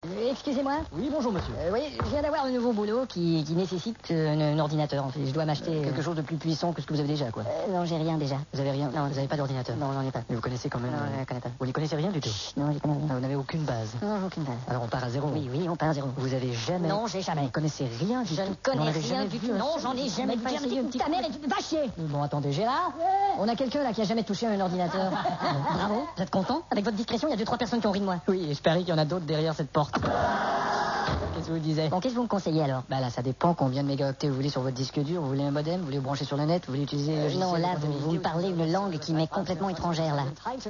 Excusez-moi. Oui, bonjour monsieur. Oui, je viens d'avoir un nouveau boulot qui nécessite un ordinateur. En fait. Je dois m'acheter Quelque chose de plus puissant que ce que vous avez déjà, quoi. Non, j'ai rien déjà. Vous avez rien? Non. Vous n'avez pas d'ordinateur? Non, j'en ai pas. Mais vous connaissez quand même... Non, je ne connais pas. Vous n'y connaissez rien du tout? Non, je connais rien. Vous n'avez aucune base? Non, aucune base. Alors on part à zéro? Oui, on part à zéro. Vous avez jamais... Non, j'ai jamais. Vous ne connaissez rien du tout? Je ne connais Vous n'en avez rien jamais du vu tout. un Non, seul? j'en ai jamais vu. Pas essayé un petit Ta mère, va chier. Bon, attendez, Gérard, on a quelqu'un là qui a jamais touché à un ordinateur. Bravo. Vous êtes content? Avec votre discrétion, il y a 2-3 personnes qui ont ri de moi. Oui, et je parie qu'il y en a d'autres derrière cette porte. Qu'est-ce que vous disiez? Bon, qu'est-ce que vous me conseillez alors? Bah là, ça dépend combien de mégaoctets vous voulez sur votre disque dur. Vous voulez un modem? Vous voulez vous brancher sur le net? Vous voulez utiliser... Non, là, vous me parlez une langue qui m'est complètement étrangère, là. Oui,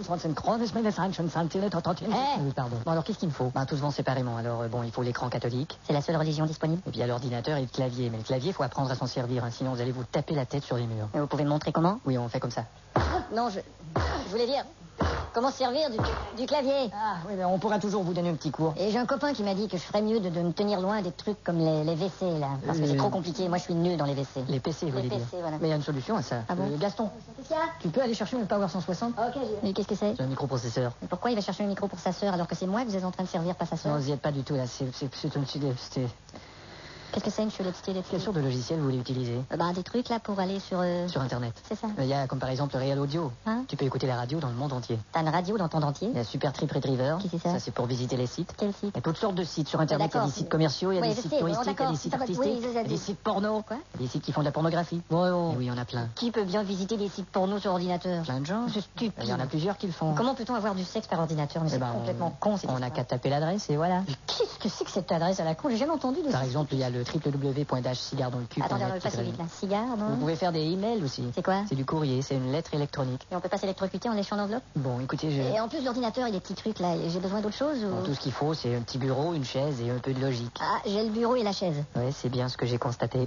pardon. Bon, alors qu'est-ce qu'il me faut? Bah, tout se vend séparément. Alors, bon, il faut l'écran catholique. C'est la seule religion disponible? Et puis, il y a l'ordinateur et le clavier. Mais le clavier, il faut apprendre à s'en servir, hein, sinon vous allez vous taper la tête sur les murs. Et vous pouvez me montrer comment? Oui, on fait comme ça. Non, je voulais dire... Comment se servir du clavier? Ah, oui, mais on pourra toujours vous donner un petit cours. Et j'ai un copain qui m'a dit que je ferais mieux de me tenir loin des trucs comme les WC, là. Parce que c'est trop compliqué. Moi, je suis nul dans les WC. Les PC, vous voulez dire? Voilà. Mais il y a une solution à ça. Ah bon? Gaston, Qu'est-ce qu'il y a? tu peux aller chercher un Power 160? Ok, mais qu'est-ce que c'est? C'est un microprocesseur. Mais pourquoi il va chercher un micro pour sa sœur alors que c'est moi que vous êtes en train de servir, pas sa sœur? Non, vous n'y êtes pas du tout, là. C'est Qu'est-ce que c'est une chulette stylée? Quelle sorte de logiciel vous voulez utiliser? Des trucs, là, pour aller sur... Sur Internet. C'est ça. Il y a, comme par exemple, le Real Audio. Hein? Tu peux écouter la radio dans le monde entier. T'as une radio dans ton dentier? Il y a Super Trip Retriever. Qui c'est ça? Ça, c'est pour visiter les sites. Quel site? Il y a toutes sortes de sites sur Internet. Il y a D'accord. des sites commerciaux, il y a Oui, des je sites sais, touristiques, il y a d'accord. des sites Ça va, artistiques, oui, il y a des sites porno. Quoi? Il y a des sites qui font de la pornographie. Ouais, oh. Et oui, il y en a plein. Qui peut bien visiter des sites porno sur ordinateur? Plein de gens. C'est stupide. Il y en a plusieurs qui le font. Comment peut-on avoir du sexe par ordinateur? Mais Eh c'est ben, complètement con, cette On n'a histoire. qu'à taper l'adresse et voilà. Mais qu'est-ce que c'est que cette adresse à la con? J'ai jamais entendu de Par ça. exemple, il y a le www.cigardonslecul.net. Attendez, on va pas si vite, là. Cigare, non? Vous pouvez faire des emails aussi. C'est quoi? C'est du courrier, c'est une lettre électronique. Et on peut pas s'électrocuter en léchant l'enveloppe? Bon, écoutez, Et en plus, l'ordinateur, il y a des petits trucs, là. J'ai besoin d'autre chose ou... Bon, tout ce qu'il faut, c'est un petit bureau, une chaise et un peu de logique. Ah, j'ai le bureau et la chaise. Ouais, c'est bien ce que j'ai constaté.